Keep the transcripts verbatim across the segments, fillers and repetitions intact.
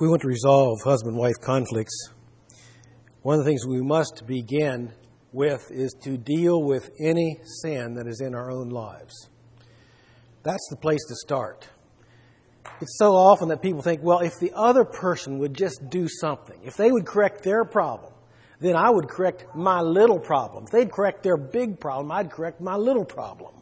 we want to resolve husband-wife conflicts, one of the things we must begin with is to deal with any sin that is in our own lives. That's the place to start. It's so often that people think, well, if the other person would just do something, if they would correct their problem, then I would correct my little problem. If they'd correct their big problem, I'd correct my little problem.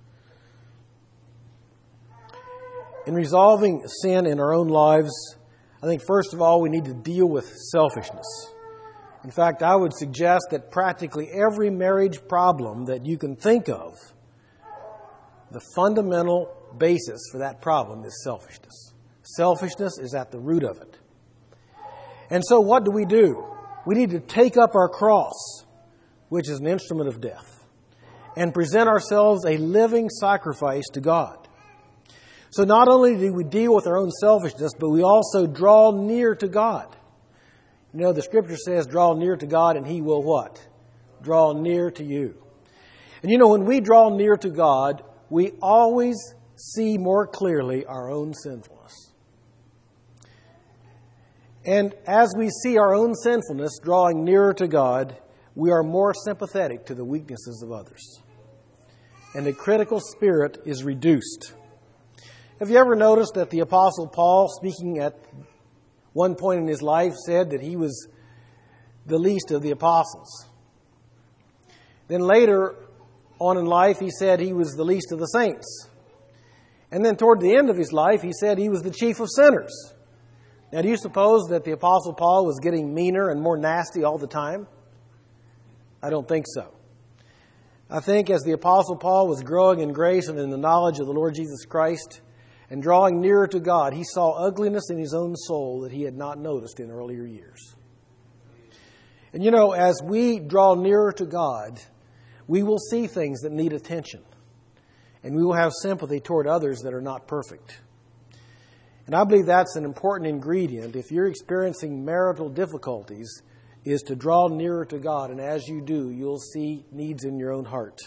In resolving sin in our own lives, I think first of all we need to deal with selfishness. In fact, I would suggest that practically every marriage problem that you can think of, the fundamental basis for that problem is selfishness. Selfishness is at the root of it. And so what do we do? We need to take up our cross, which is an instrument of death, and present ourselves a living sacrifice to God. So not only do we deal with our own selfishness, but we also draw near to God. You know, the Scripture says, draw near to God and He will what? Draw near to you. And you know, when we draw near to God, we always see more clearly our own sinfulness. And as we see our own sinfulness drawing nearer to God, we are more sympathetic to the weaknesses of others. And the critical spirit is reduced. Have you ever noticed that the Apostle Paul, speaking at one point in his life, said that he was the least of the apostles? Then later on in life, he said he was the least of the saints. And then toward the end of his life, he said he was the chief of sinners. Now, do you suppose that the Apostle Paul was getting meaner and more nasty all the time? I don't think so. I think as the Apostle Paul was growing in grace and in the knowledge of the Lord Jesus Christ and drawing nearer to God, he saw ugliness in his own soul that he had not noticed in earlier years. And you know, as we draw nearer to God, we will see things that need attention. And we will have sympathy toward others that are not perfect. And I believe that's an important ingredient. If you're experiencing marital difficulties, is to draw nearer to God. And as you do, you'll see needs in your own heart.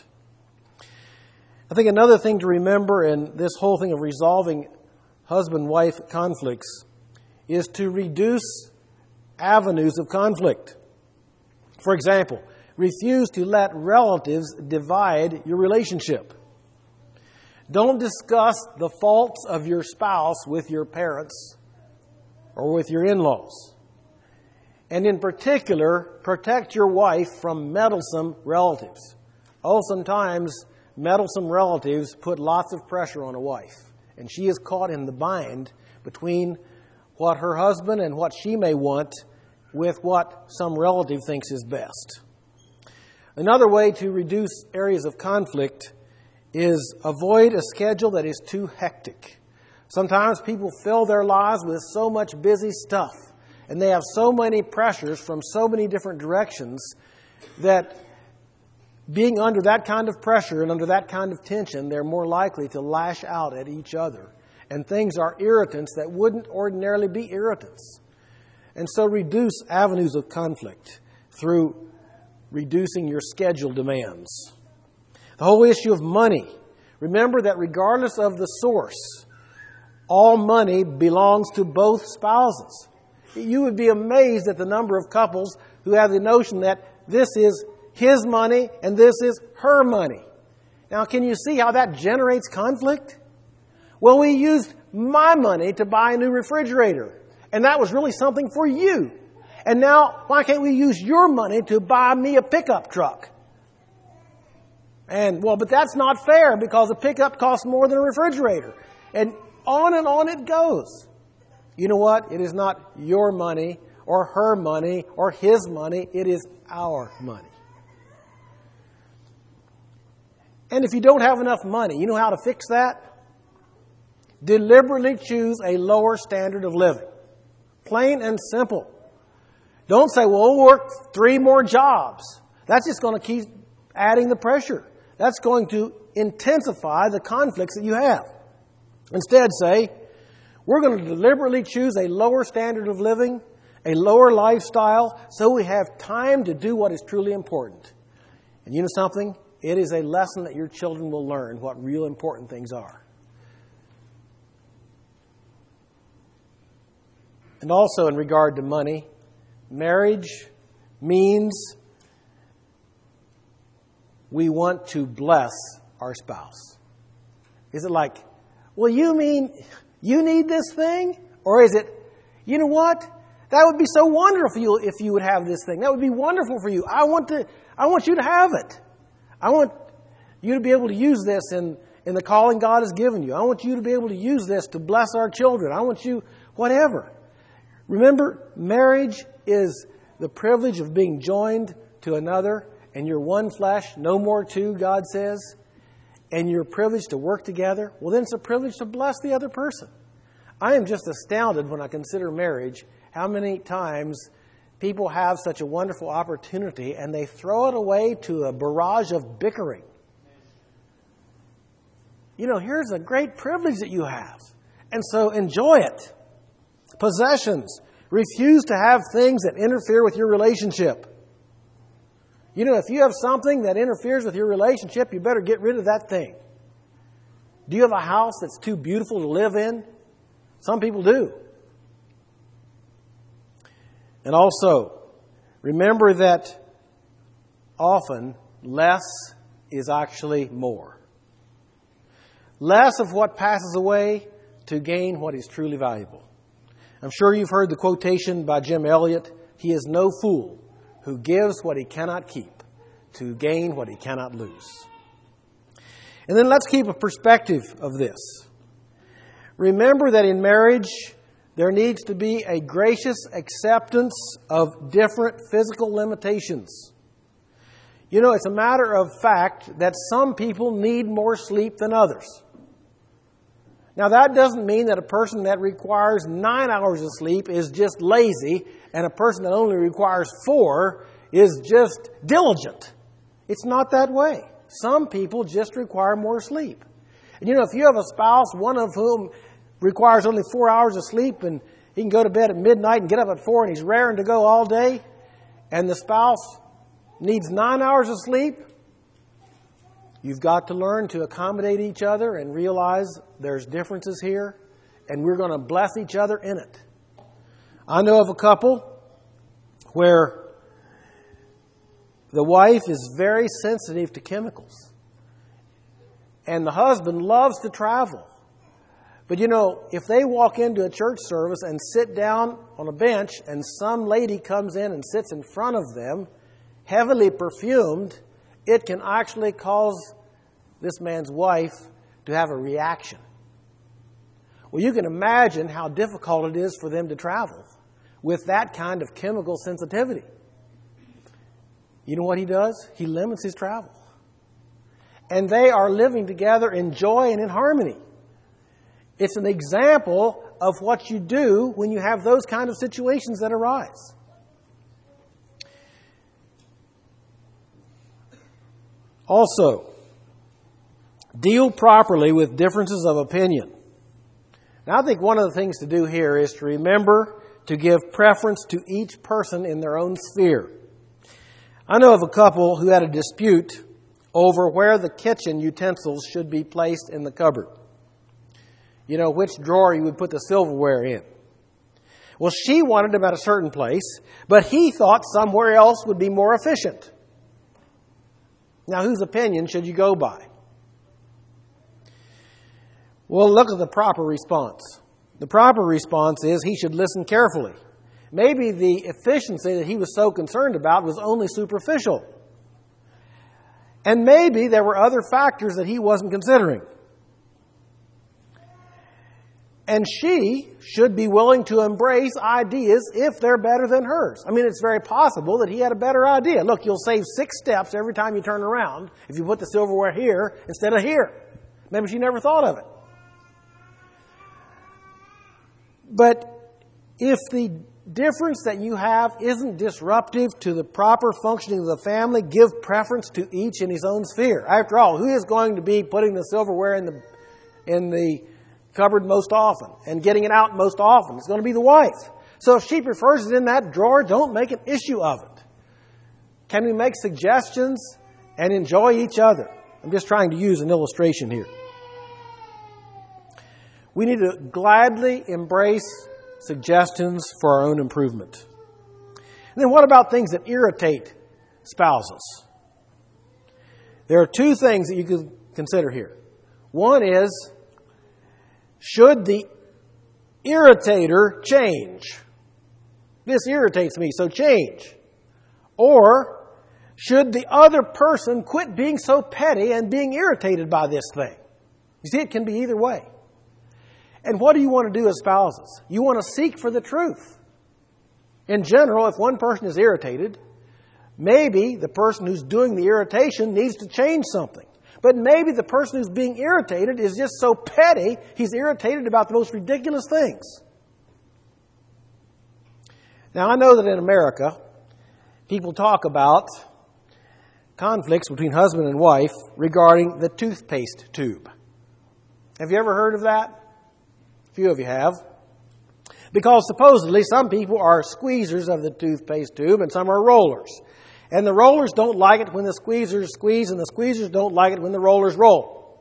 I think another thing to remember in this whole thing of resolving husband-wife conflicts is to reduce avenues of conflict. For example, refuse to let relatives divide your relationship. Don't discuss the faults of your spouse with your parents or with your in-laws. And in particular, protect your wife from meddlesome relatives. Oh, sometimes meddlesome relatives put lots of pressure on a wife, and she is caught in the bind between what her husband and what she may want with what some relative thinks is best. Another way to reduce areas of conflict is avoid a schedule that is too hectic. Sometimes people fill their lives with so much busy stuff, and they have so many pressures from so many different directions that being under that kind of pressure and under that kind of tension, they're more likely to lash out at each other. And things are irritants that wouldn't ordinarily be irritants. And so reduce avenues of conflict through reducing your schedule demands. The whole issue of money. Remember that regardless of the source, all money belongs to both spouses. You would be amazed at the number of couples who have the notion that this is his money and this is her money. Now, can you see how that generates conflict? Well, we used my money to buy a new refrigerator, and that was really something for you. And now, why can't we use your money to buy me a pickup truck? And, well, but that's not fair because a pickup costs more than a refrigerator. And on and on it goes. You know what? It is not your money or her money or his money. It is our money. And if you don't have enough money, you know how to fix that? Deliberately choose a lower standard of living. Plain and simple. Don't say, well, we'll work three more jobs. That's just going to keep adding the pressure. That's going to intensify the conflicts that you have. Instead, say, we're going to deliberately choose a lower standard of living, a lower lifestyle, so we have time to do what is truly important. And you know something? It is a lesson that your children will learn what real important things are. And also in regard to money, marriage means we want to bless our spouse. Is it like, well, you mean you need this thing? Or is it, you know what? That would be so wonderful for you if you would have this thing. That would be wonderful for you. I want to, I want you to have it. I want you to be able to use this in, in the calling God has given you. I want you to be able to use this to bless our children. I want you, whatever. Remember, marriage is the privilege of being joined to another, and you're one flesh, no more two, God says, and you're privileged to work together. Well, then it's a privilege to bless the other person. I am just astounded when I consider marriage, how many times people have such a wonderful opportunity and they throw it away to a barrage of bickering. You know, here's a great privilege that you have, and so enjoy it. Possessions. Refuse to have things that interfere with your relationship. You know, if you have something that interferes with your relationship, you better get rid of that thing. Do you have a house that's too beautiful to live in? Some people do. And also, remember that often less is actually more. Less of what passes away to gain what is truly valuable. I'm sure you've heard the quotation by Jim Elliot, "He is no fool who gives what he cannot keep to gain what he cannot lose." And then let's keep a perspective of this. Remember that in marriage, there needs to be a gracious acceptance of different physical limitations. You know, it's a matter of fact that some people need more sleep than others. Now, that doesn't mean that a person that requires nine hours of sleep is just lazy, and a person that only requires four is just diligent. It's not that way. Some people just require more sleep. And you know, if you have a spouse, one of whom requires only four hours of sleep, and he can go to bed at midnight and get up at four, and he's raring to go all day, and the spouse needs nine hours of sleep, you've got to learn to accommodate each other and realize there's differences here, and we're going to bless each other in it. I know of a couple where the wife is very sensitive to chemicals, and the husband loves to travel. But you know, if they walk into a church service and sit down on a bench and some lady comes in and sits in front of them, heavily perfumed, it can actually cause this man's wife to have a reaction. Well, you can imagine how difficult it is for them to travel with that kind of chemical sensitivity. You know what he does? He limits his travel. And they are living together in joy and in harmony. It's an example of what you do when you have those kind of situations that arise. Also, deal properly with differences of opinion. Now, I think one of the things to do here is to remember to give preference to each person in their own sphere. I know of a couple who had a dispute over where the kitchen utensils should be placed in the cupboard. You know, which drawer you would put the silverware in. Well, she wanted them at a certain place, but he thought somewhere else would be more efficient. Now, whose opinion should you go by? Well, look at the proper response. The proper response is he should listen carefully. Maybe the efficiency that he was so concerned about was only superficial. And maybe there were other factors that he wasn't considering. And she should be willing to embrace ideas if they're better than hers. I mean, it's very possible that he had a better idea. Look, you'll save six steps every time you turn around if you put the silverware here instead of here. Maybe she never thought of it. But if the difference that you have isn't disruptive to the proper functioning of the family, give preference to each in his own sphere. After all, who is going to be putting the silverware in the in the cupboard most often and getting it out most often? It's going to be the wife. So if she prefers it in that drawer, don't make an issue of it. Can we make suggestions and enjoy each other? I'm just trying to use an illustration here. We need to gladly embrace suggestions for our own improvement. And then what about things that irritate spouses? There are two things that you can consider here. One is, should the irritator change? This irritates me, so change. Or, should the other person quit being so petty and being irritated by this thing? You see, it can be either way. And what do you want to do as spouses? You want to seek for the truth. In general, if one person is irritated, maybe the person who's doing the irritation needs to change something. But maybe the person who's being irritated is just so petty, he's irritated about the most ridiculous things. Now, I know that in America, people talk about conflicts between husband and wife regarding the toothpaste tube. Have you ever heard of that? A few of you have. Because supposedly some people are squeezers of the toothpaste tube and some are rollers. And the rollers don't like it when the squeezers squeeze and the squeezers don't like it when the rollers roll.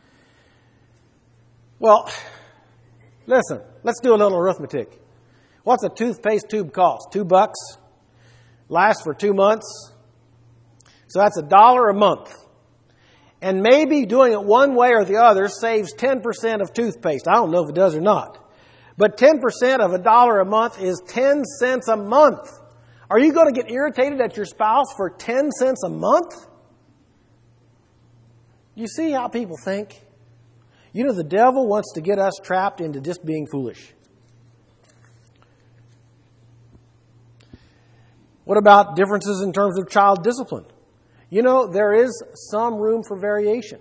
Well, listen, let's do a little arithmetic. What's a toothpaste tube cost? Two bucks? Lasts for two months? So that's a dollar a month. And maybe doing it one way or the other saves ten percent of toothpaste. I don't know if it does or not. But ten percent of a dollar a month is ten cents a month. Are you going to get irritated at your spouse for ten cents a month? You see how people think? You know, the devil wants to get us trapped into just being foolish. What about differences in terms of child discipline? You know, there is some room for variation.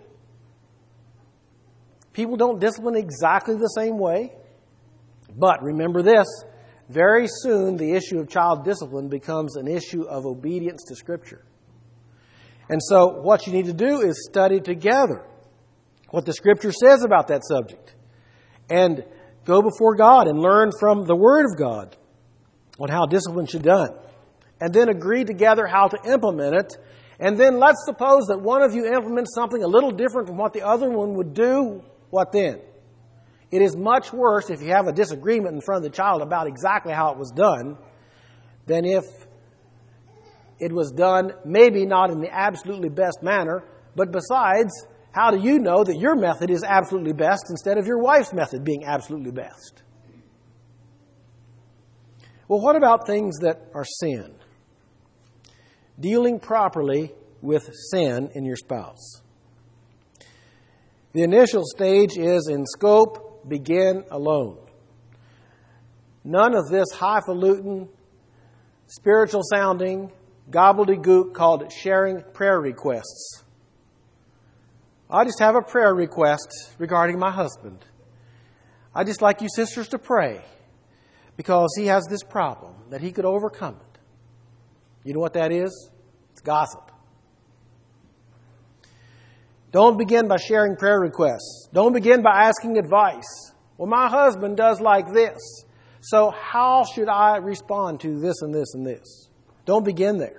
People don't discipline exactly the same way. But remember this, very soon the issue of child discipline becomes an issue of obedience to Scripture. And so what you need to do is study together what the Scripture says about that subject. And go before God and learn from the Word of God on how discipline should be done. And then agree together how to implement it. And then let's suppose that one of you implements something a little different from what the other one would do. What then? It is much worse if you have a disagreement in front of the child about exactly how it was done than if it was done maybe not in the absolutely best manner, but besides, how do you know that your method is absolutely best instead of your wife's method being absolutely best? Well, what about things that are sin? Dealing properly with sin in your spouse. The initial stage is in scope, begin alone. None of this highfalutin, spiritual sounding, gobbledygook called sharing prayer requests. I just have a prayer request regarding my husband. I just like you sisters to pray because he has this problem that he could overcome it. You know what that is? It's gossip. Don't begin by sharing prayer requests. Don't begin by asking advice. Well, my husband does like this, so how should I respond to this and this and this? Don't begin there.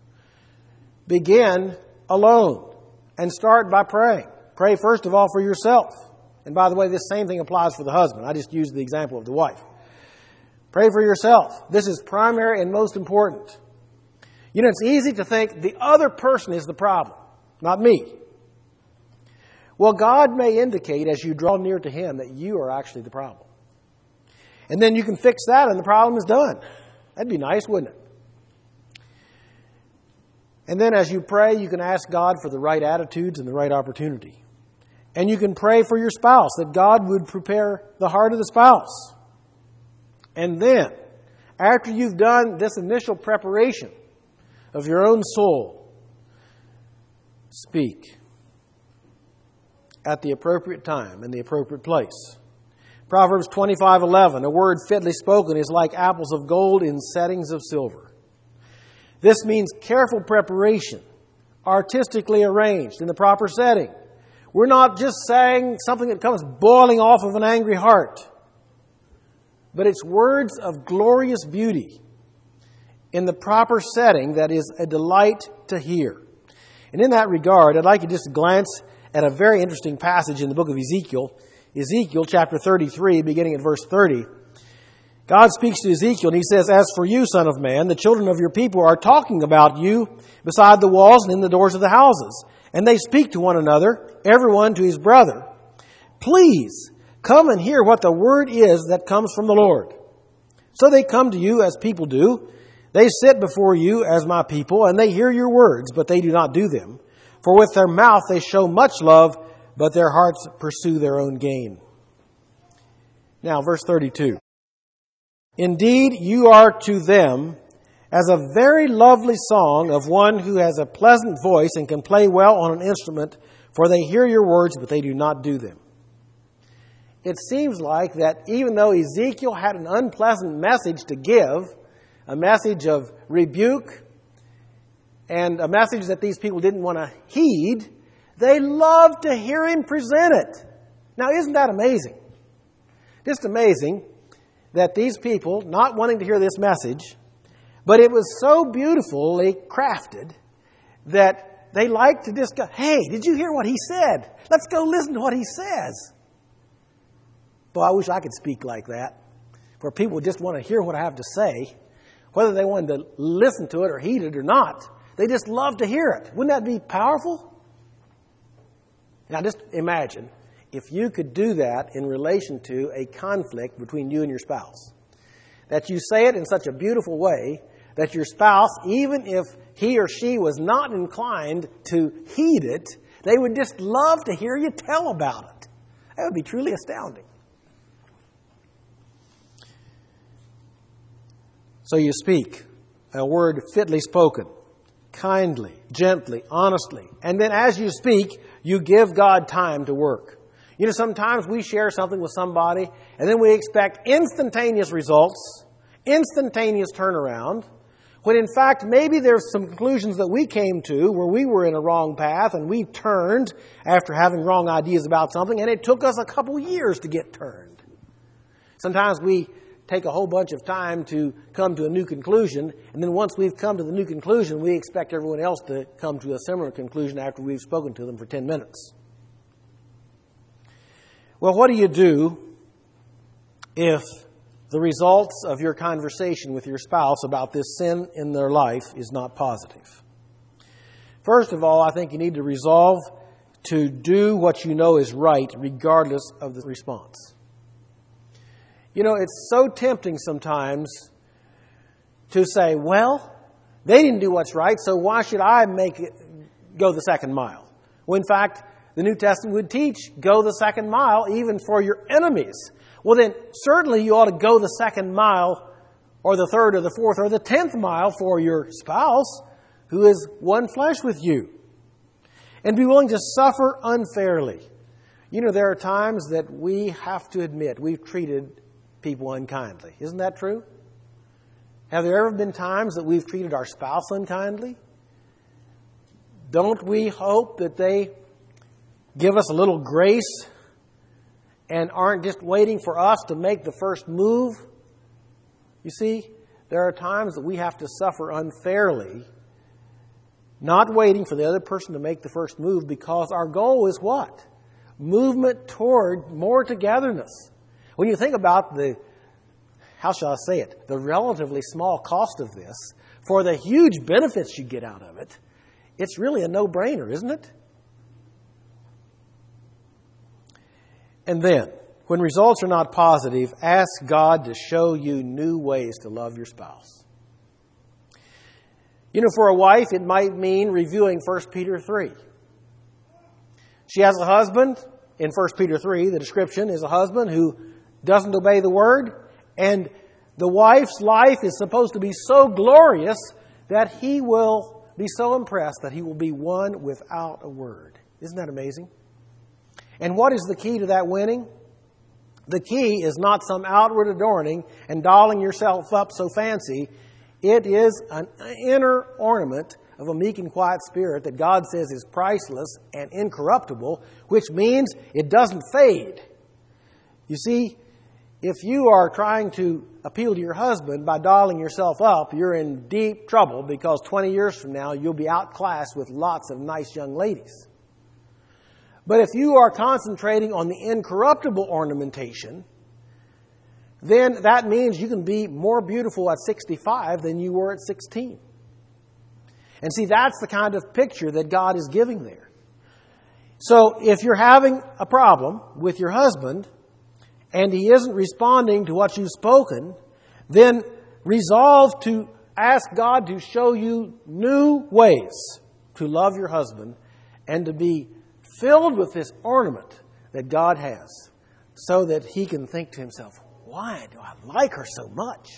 Begin alone and start by praying. Pray first of all for yourself. And by the way, this same thing applies for the husband. I just used the example of the wife. Pray for yourself. This is primary and most important. You know, it's easy to think the other person is the problem, not me. Well, God may indicate as you draw near to Him that you are actually the problem. And then you can fix that and the problem is done. That'd be nice, wouldn't it? And then as you pray, you can ask God for the right attitudes and the right opportunity. And you can pray for your spouse, that God would prepare the heart of the spouse. And then, after you've done this initial preparation of your own soul, speak at the appropriate time and the appropriate place. Proverbs twenty-five eleven, a word fitly spoken is like apples of gold in settings of silver. This means careful preparation, artistically arranged in the proper setting. We're not just saying something that comes boiling off of an angry heart, but it's words of glorious beauty in the proper setting that is a delight to hear. And in that regard, I'd like you just to glance at a very interesting passage in the book of Ezekiel, Ezekiel chapter thirty-three, beginning at verse thirty. God speaks to Ezekiel and he says, "As for you, son of man, the children of your people are talking about you beside the walls and in the doors of the houses. And they speak to one another, everyone to his brother. Please come and hear what the word is that comes from the Lord." So they come to you as people do. They sit before you as my people, and they hear your words, but they do not do them. For with their mouth they show much love, but their hearts pursue their own gain. Now, verse thirty-two. "Indeed, you are to them as a very lovely song of one who has a pleasant voice and can play well on an instrument, for they hear your words, but they do not do them." It seems like that even though Ezekiel had an unpleasant message to give, a message of rebuke, and a message that these people didn't want to heed, they loved to hear him present it. Now, isn't that amazing? Just amazing that these people, not wanting to hear this message, but it was so beautifully crafted that they liked to just go, "Hey, did you hear what he said? Let's go listen to what he says." Boy, I wish I could speak like that, where people just want to hear what I have to say, whether they wanted to listen to it or heed it or not. They just love to hear it. Wouldn't that be powerful? Now just imagine if you could do that in relation to a conflict between you and your spouse. That you say it in such a beautiful way that your spouse, even if he or she was not inclined to heed it, they would just love to hear you tell about it. That would be truly astounding. So you speak a word fitly spoken, kindly, gently, honestly. And then as you speak, you give God time to work. You know, sometimes we share something with somebody and then we expect instantaneous results, instantaneous turnaround, when in fact maybe there's some conclusions that we came to where we were in a wrong path and we turned after having wrong ideas about something, and it took us a couple years to get turned. Sometimes we take a whole bunch of time to come to a new conclusion, and then once we've come to the new conclusion, we expect everyone else to come to a similar conclusion after we've spoken to them for ten minutes. Well, what do you do if the results of your conversation with your spouse about this sin in their life is not positive? First of all, I think you need to resolve to do what you know is right regardless of the response. You know, it's so tempting sometimes to say, well, they didn't do what's right, so why should I make it go the second mile? Well, in fact, the New Testament would teach, go the second mile even for your enemies. Well, then certainly you ought to go the second mile or the third or the fourth or the tenth mile for your spouse who is one flesh with you. And be willing to suffer unfairly. You know, there are times that we have to admit we've treated people unkindly. Isn't that true? Have there ever been times that we've treated our spouse unkindly? Don't we hope that they give us a little grace and aren't just waiting for us to make the first move? You see, there are times that we have to suffer unfairly, not waiting for the other person to make the first move, because our goal is what? Movement toward more togetherness. When you think about the, how shall I say it, the relatively small cost of this, for the huge benefits you get out of it, it's really a no-brainer, isn't it? And then, when results are not positive, ask God to show you new ways to love your spouse. You know, for a wife, it might mean reviewing First Peter three. She has a husband. In First Peter three, the description is a husband who doesn't obey the word, and the wife's life is supposed to be so glorious that he will be so impressed that he will be won without a word. Isn't that amazing? And what is the key to that winning? The key is not some outward adorning and dolling yourself up so fancy. It is an inner ornament of a meek and quiet spirit that God says is priceless and incorruptible, which means it doesn't fade. You see, if you are trying to appeal to your husband by dolling yourself up, you're in deep trouble, because twenty years from now you'll be outclassed with lots of nice young ladies. But if you are concentrating on the incorruptible ornamentation, then that means you can be more beautiful at sixty-five than you were at sixteen. And see, that's the kind of picture that God is giving there. So if you're having a problem with your husband and he isn't responding to what you've spoken, then resolve to ask God to show you new ways to love your husband and to be filled with this ornament that God has, so that he can think to himself, why do I like her so much?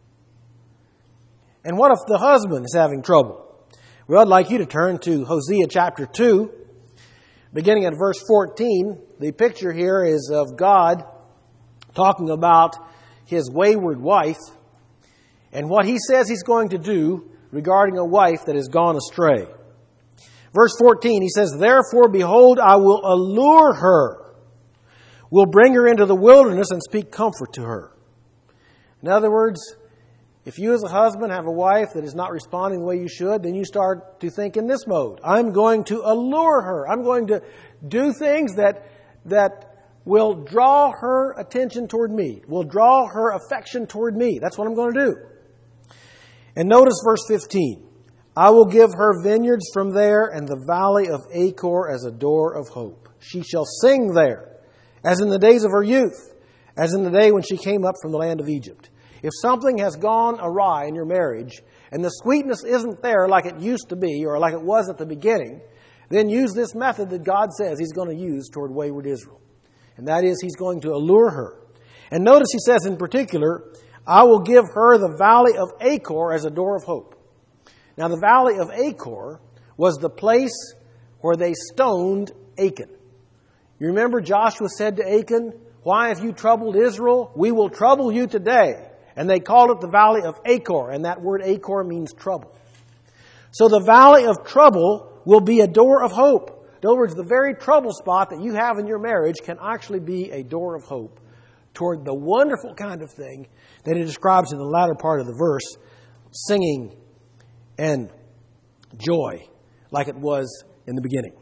And what if the husband is having trouble? Well, I'd like you to turn to Hosea chapter two, beginning at verse fourteen. The picture here is of God talking about his wayward wife and what he says he's going to do regarding a wife that has gone astray. Verse fourteen, he says, "Therefore, behold, I will allure her, will bring her into the wilderness and speak comfort to her." In other words, if you as a husband have a wife that is not responding the way you should, then you start to think in this mode. I'm going to allure her. I'm going to do things that, that will draw her attention toward me, will draw her affection toward me. That's what I'm going to do. And notice verse fifteen. "I will give her vineyards from there and the valley of Achor as a door of hope. She shall sing there, as in the days of her youth, as in the day when she came up from the land of Egypt." If something has gone awry in your marriage and the sweetness isn't there like it used to be or like it was at the beginning, then use this method that God says he's going to use toward wayward Israel. And that is, he's going to allure her. And notice he says in particular, "I will give her the valley of Achor as a door of hope." Now, the valley of Achor was the place where they stoned Achan. You remember Joshua said to Achan, "Why have you troubled Israel? We will trouble you today." And they called it the valley of Achor, and that word Achor means trouble. So the valley of trouble will be a door of hope. In other words, the very trouble spot that you have in your marriage can actually be a door of hope toward the wonderful kind of thing that it describes in the latter part of the verse, singing and joy like it was in the beginning.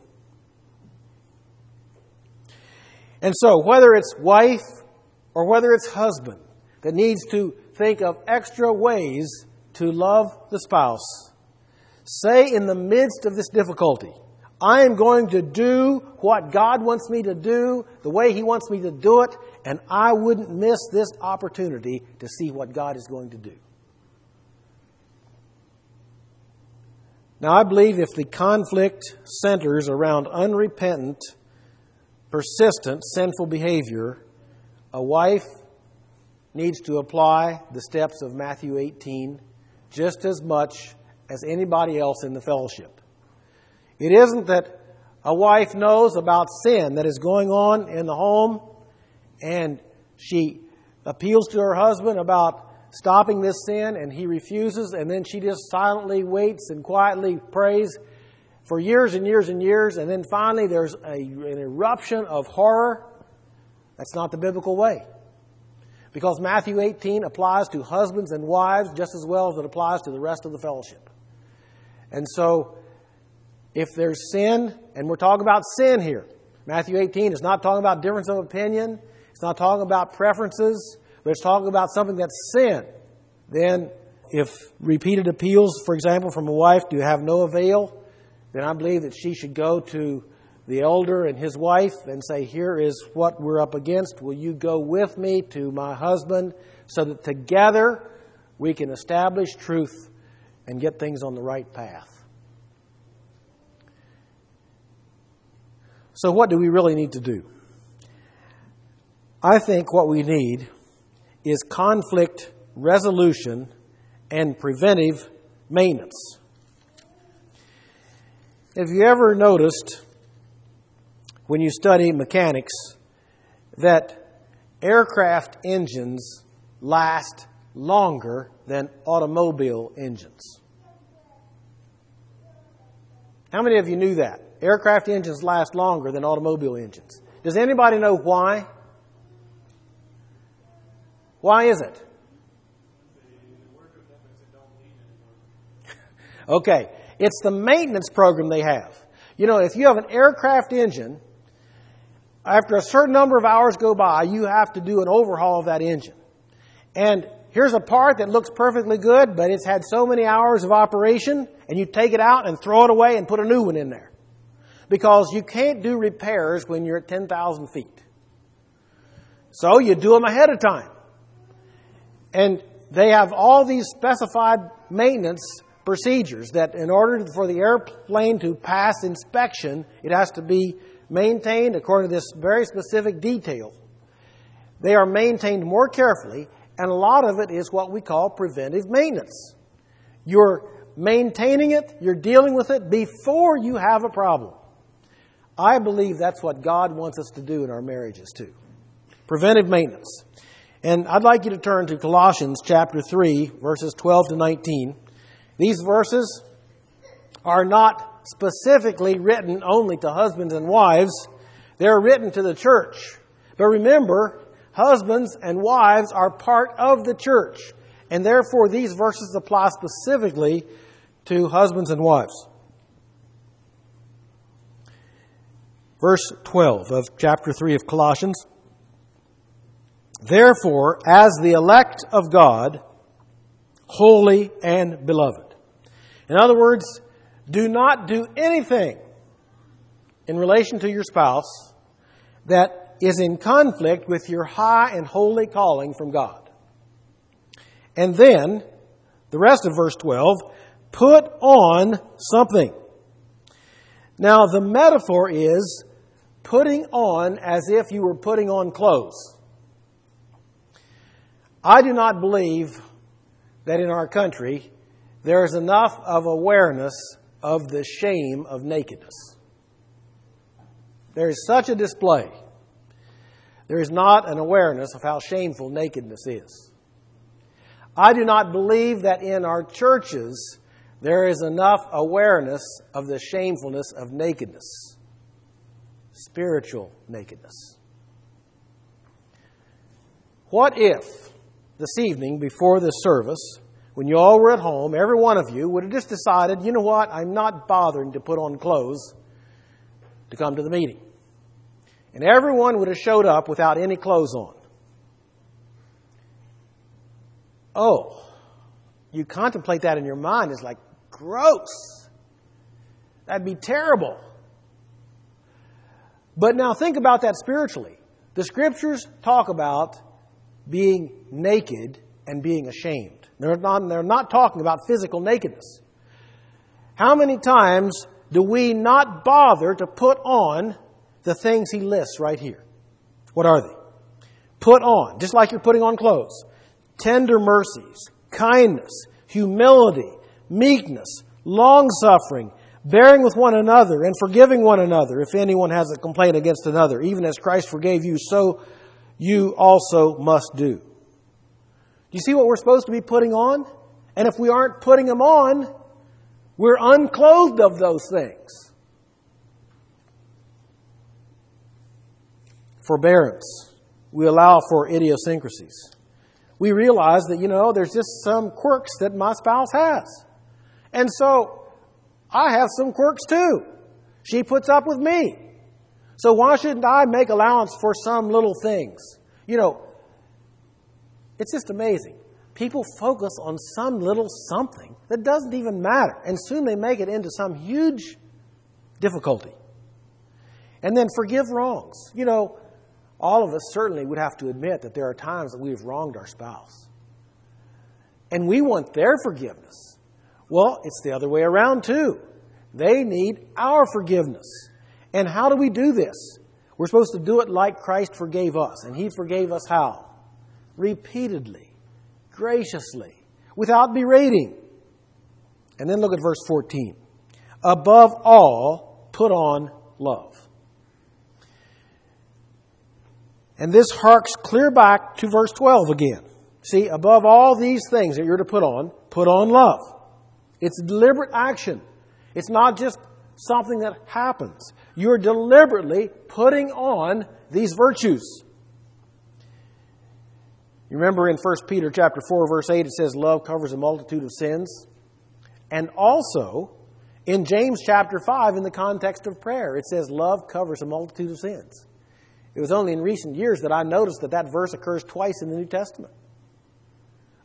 And so whether it's wife or whether it's husband that needs to think of extra ways to love the spouse, say in the midst of this difficulty, I am going to do what God wants me to do, the way He wants me to do it, and I wouldn't miss this opportunity to see what God is going to do. Now, I believe if the conflict centers around unrepentant, persistent, sinful behavior, a wife needs to apply the steps of Matthew eighteen just as much as anybody else in the fellowship. It isn't that a wife knows about sin that is going on in the home and she appeals to her husband about stopping this sin and he refuses, and then she just silently waits and quietly prays for years and years and years, and then finally there's a, an eruption of horror. That's not the biblical way. Because Matthew eighteen applies to husbands and wives just as well as it applies to the rest of the fellowship. And so, if there's sin, and we're talking about sin here, Matthew eighteen is not talking about difference of opinion, it's not talking about preferences, but it's talking about something that's sin. Then, if repeated appeals, for example, from a wife do have no avail, then I believe that she should go to the elder and his wife and say, here is what we're up against. Will you go with me to my husband so that together we can establish truth and get things on the right path? So what do we really need to do? I think what we need is conflict resolution and preventive maintenance. Have you ever noticed, when you study mechanics, that aircraft engines last longer than automobile engines? How many of you knew that? Aircraft engines last longer than automobile engines. Does anybody know why? Why is it? Okay, it's the maintenance program they have. You know, if you have an aircraft engine, after a certain number of hours go by, you have to do an overhaul of that engine. And here's a part that looks perfectly good, but it's had so many hours of operation, and you take it out and throw it away and put a new one in there. Because you can't do repairs when you're at ten thousand feet. So you do them ahead of time. And they have all these specified maintenance procedures that in order for the airplane to pass inspection, it has to be maintained according to this very specific detail. They are maintained more carefully, and a lot of it is what we call preventive maintenance. You're maintaining it, you're dealing with it before you have a problem. I believe that's what God wants us to do in our marriages too. Preventive maintenance. And I'd like you to turn to Colossians chapter three, verses twelve to nineteen. These verses are not specifically written only to husbands and wives. They're written to the church. But remember, husbands and wives are part of the church. And therefore, these verses apply specifically to husbands and wives. Verse twelve of chapter three of Colossians. Therefore, as the elect of God, holy and beloved. In other words, do not do anything in relation to your spouse that is in conflict with your high and holy calling from God. And then, the rest of verse twelve, put on something. Now, the metaphor is putting on as if you were putting on clothes. I do not believe that in our country there is enough of awareness of the shame of nakedness. There is such a display. There is not an awareness of how shameful nakedness is. I do not believe that in our churches there is enough awareness of the shamefulness of nakedness. Spiritual nakedness. What if this evening before this service, when you all were at home, every one of you would have just decided, you know what, I'm not bothering to put on clothes to come to the meeting. And everyone would have showed up without any clothes on. Oh, you contemplate that in your mind. It's like, gross. That'd be terrible. But now think about that spiritually. The Scriptures talk about being naked and being ashamed. They're not, they're not talking about physical nakedness. How many times do we not bother to put on the things he lists right here? What are they? Put on, just like you're putting on clothes. Tender mercies, kindness, humility, meekness, long-suffering, bearing with one another and forgiving one another if anyone has a complaint against another. Even as Christ forgave you, so you also must do. Do you see what we're supposed to be putting on? And if we aren't putting them on, we're unclothed of those things. Forbearance. We allow for idiosyncrasies. We realize that, you know, there's just some quirks that my spouse has. And so I have some quirks too. She puts up with me. So why shouldn't I make allowance for some little things? You know, it's just amazing. People focus on some little something that doesn't even matter. And soon they make it into some huge difficulty. And then forgive wrongs. You know, all of us certainly would have to admit that there are times that we've wronged our spouse. And we want their forgiveness. Well, it's the other way around too. They need our forgiveness. And how do we do this? We're supposed to do it like Christ forgave us. And He forgave us how? Repeatedly, graciously, without berating. And then look at verse fourteen. Above all, put on love. And this harks clear back to verse twelve again. See, above all these things that you're to put on, put on love. It's deliberate action. It's not just something that happens. You're deliberately putting on these virtues. You remember in First Peter chapter four, verse eight, it says love covers a multitude of sins. And also in James chapter five, in the context of prayer, it says love covers a multitude of sins. It was only in recent years that I noticed that that verse occurs twice in the New Testament.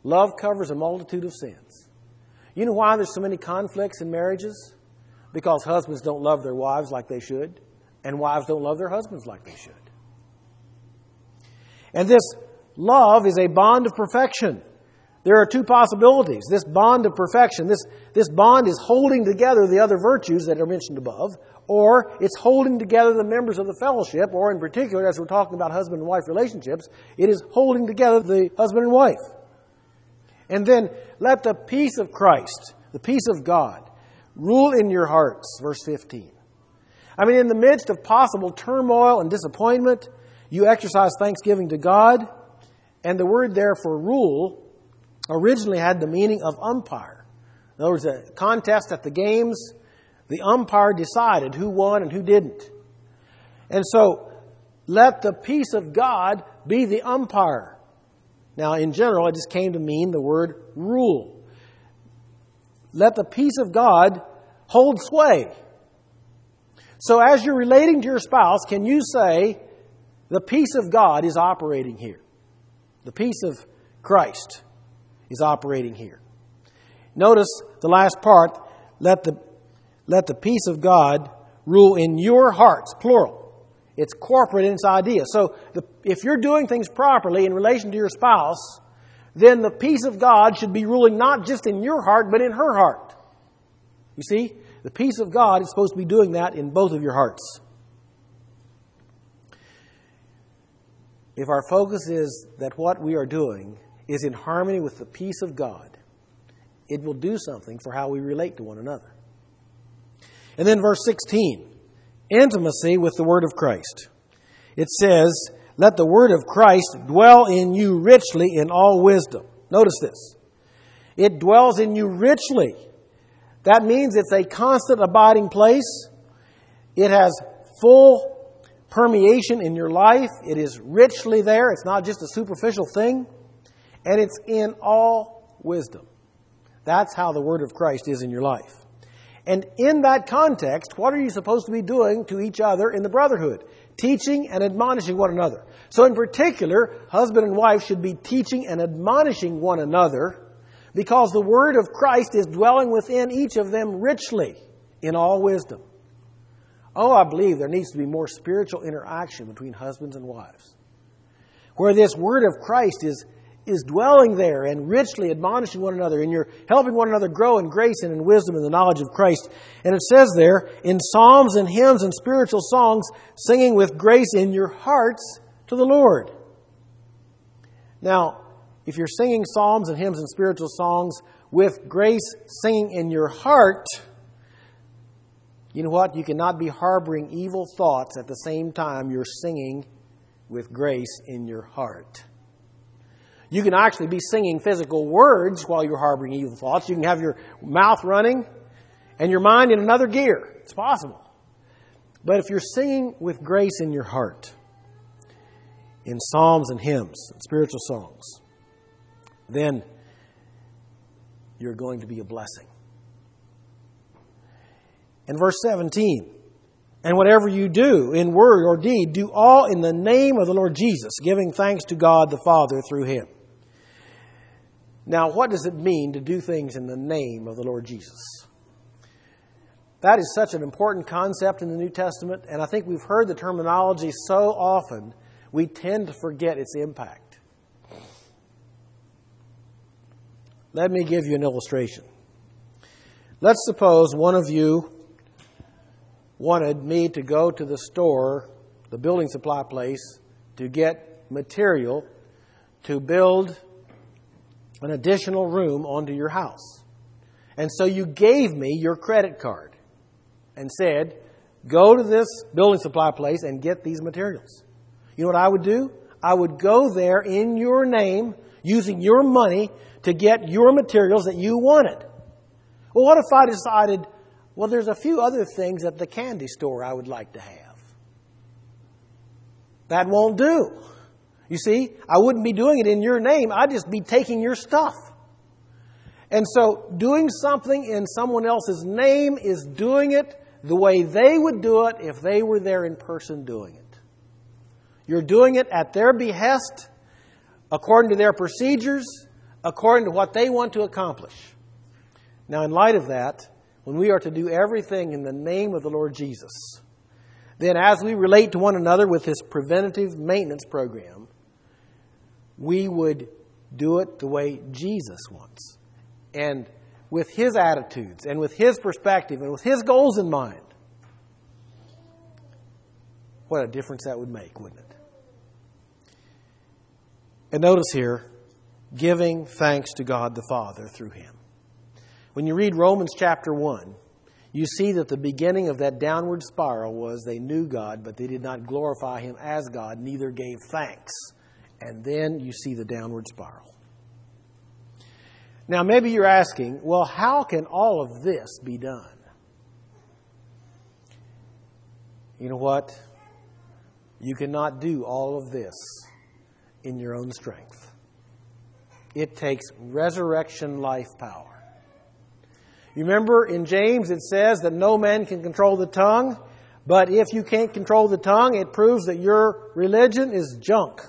Love covers a multitude of sins. You know why there's so many conflicts in marriages? Because husbands don't love their wives like they should, and wives don't love their husbands like they should. And this love is a bond of perfection. There are two possibilities. This bond of perfection, this, this bond is holding together the other virtues that are mentioned above, or it's holding together the members of the fellowship, or in particular, as we're talking about husband and wife relationships, it is holding together the husband and wife. And then, let the peace of Christ, the peace of God, rule in your hearts, verse fifteen. I mean, in the midst of possible turmoil and disappointment, you exercise thanksgiving to God, and the word there for rule originally had the meaning of umpire. In other words, a contest at the games, the umpire decided who won and who didn't. And so, let the peace of God be the umpire. Now, in general, it just came to mean the word rule. Let the peace of God hold sway. So as you're relating to your spouse, can you say, the peace of God is operating here? The peace of Christ is operating here. Notice the last part, let the, let the peace of God rule in your hearts, plural. It's corporate in its idea. So the, if you're doing things properly in relation to your spouse, then the peace of God should be ruling not just in your heart, but in her heart. You see, the peace of God is supposed to be doing that in both of your hearts. If our focus is that what we are doing is in harmony with the peace of God, it will do something for how we relate to one another. And then verse sixteen, intimacy with the word of Christ. It says, let the word of Christ dwell in you richly in all wisdom. Notice this. It dwells in you richly. That means it's a constant abiding place. It has full permeation in your life. It is richly there. It's not just a superficial thing. And it's in all wisdom. That's how the word of Christ is in your life. And in that context, what are you supposed to be doing to each other in the brotherhood? Teaching and admonishing one another. So in particular, husband and wife should be teaching and admonishing one another because the word of Christ is dwelling within each of them richly in all wisdom. Oh, I believe there needs to be more spiritual interaction between husbands and wives, where this word of Christ is is dwelling there and richly admonishing one another, and you're helping one another grow in grace and in wisdom and the knowledge of Christ. And it says there, in psalms and hymns and spiritual songs, singing with grace in your hearts to the Lord. Now, if you're singing psalms and hymns and spiritual songs with grace singing in your heart, you know what? You cannot be harboring evil thoughts at the same time you're singing with grace in your heart. You can actually be singing physical words while you're harboring evil thoughts. You can have your mouth running and your mind in another gear. It's possible. But if you're singing with grace in your heart, in psalms and hymns and spiritual songs, then you're going to be a blessing. And verse seventeen, and whatever you do in word or deed, do all in the name of the Lord Jesus, giving thanks to God the Father through Him. Now, what does it mean to do things in the name of the Lord Jesus? That is such an important concept in the New Testament, and I think we've heard the terminology so often, we tend to forget its impact. Let me give you an illustration. Let's suppose one of you wanted me to go to the store, the building supply place, to get material to build an additional room onto your house. And so you gave me your credit card and said, go to this building supply place and get these materials. You know what I would do? I would go there in your name, using your money to get your materials that you wanted. Well, what if I decided, well, there's a few other things at the candy store I would like to have? That won't do. You see, I wouldn't be doing it in your name. I'd just be taking your stuff. And so doing something in someone else's name is doing it the way they would do it if they were there in person doing it. You're doing it at their behest, according to their procedures, according to what they want to accomplish. Now, in light of that, when we are to do everything in the name of the Lord Jesus, then as we relate to one another with this preventative maintenance program, we would do it the way Jesus wants. And with His attitudes and with His perspective and with His goals in mind. What a difference that would make, wouldn't it? And notice here, giving thanks to God the Father through Him. When you read Romans chapter one, you see that the beginning of that downward spiral was they knew God, but they did not glorify Him as God, neither gave thanks. And then you see the downward spiral. Now, maybe you're asking, well, how can all of this be done? You know what? You cannot do all of this in your own strength. It takes resurrection life power. You remember in James it says that no man can control the tongue, but if you can't control the tongue, it proves that your religion is junk.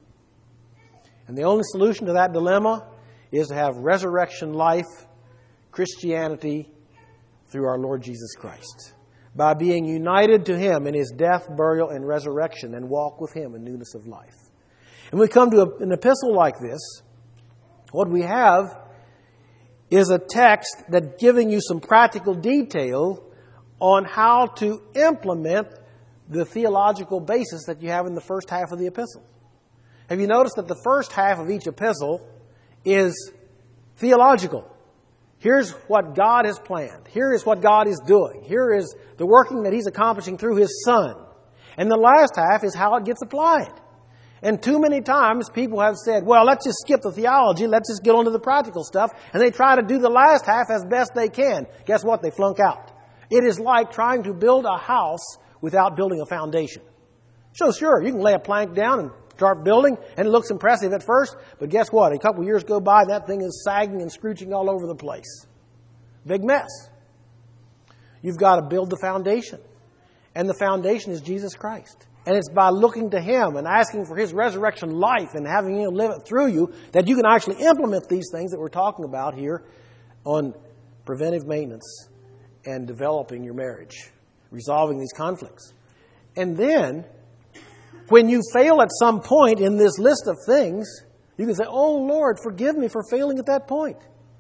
And the only solution to that dilemma is to have resurrection life Christianity through our Lord Jesus Christ. By being united to Him in His death, burial, and resurrection, and walk with Him in newness of life. And we come to a, an epistle like this, what we have is a text that's giving you some practical detail on how to implement the theological basis that you have in the first half of the epistle. Have you noticed that the first half of each epistle is theological? Here's what God has planned. Here is what God is doing. Here is the working that He's accomplishing through His Son. And the last half is how it gets applied. And too many times people have said, well, let's just skip the theology, let's just get on to the practical stuff. And they try to do the last half as best they can. Guess what? They flunk out. It is like trying to build a house without building a foundation. So sure, you can lay a plank down and start building, and it looks impressive at first, but guess what? A couple of years go by, that thing is sagging and scrooching all over the place. Big mess. You've got to build the foundation. And the foundation is Jesus Christ. And it's by looking to Him and asking for His resurrection life and having Him live it through you that you can actually implement these things that we're talking about here on preventive maintenance and developing your marriage, resolving these conflicts. And then, when you fail at some point in this list of things, you can say, oh, Lord, forgive me for failing at that point.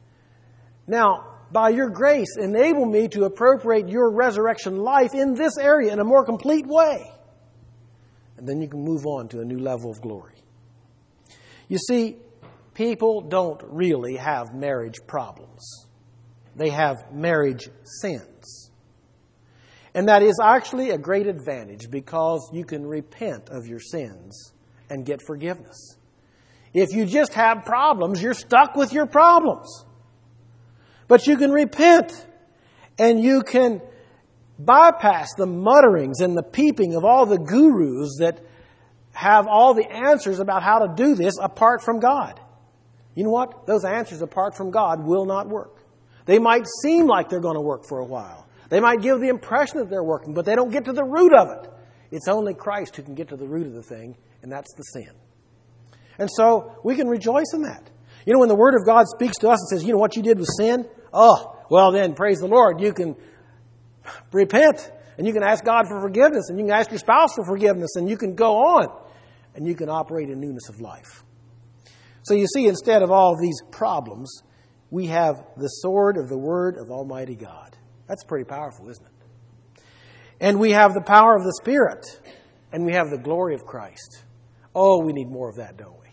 Now, by your grace, enable me to appropriate your resurrection life in this area in a more complete way. And then you can move on to a new level of glory. You see, people don't really have marriage problems. They have marriage sins. And that is actually a great advantage because you can repent of your sins and get forgiveness. If you just have problems, you're stuck with your problems. But you can repent and you can bypass the mutterings and the peeping of all the gurus that have all the answers about how to do this apart from God. You know what? Those answers apart from God will not work. They might seem like they're going to work for a while. They might give the impression that they're working, but they don't get to the root of it. It's only Christ who can get to the root of the thing, and that's the sin. And so we can rejoice in that. You know, when the Word of God speaks to us and says, you know what you did was sin? Oh, well then, praise the Lord. You can repent, and you can ask God for forgiveness, and you can ask your spouse for forgiveness, and you can go on, and you can operate in newness of life. So you see, instead of all of these problems, we have the sword of the Word of Almighty God. That's pretty powerful, isn't it? And we have the power of the Spirit, and we have the glory of Christ. Oh, we need more of that, don't we?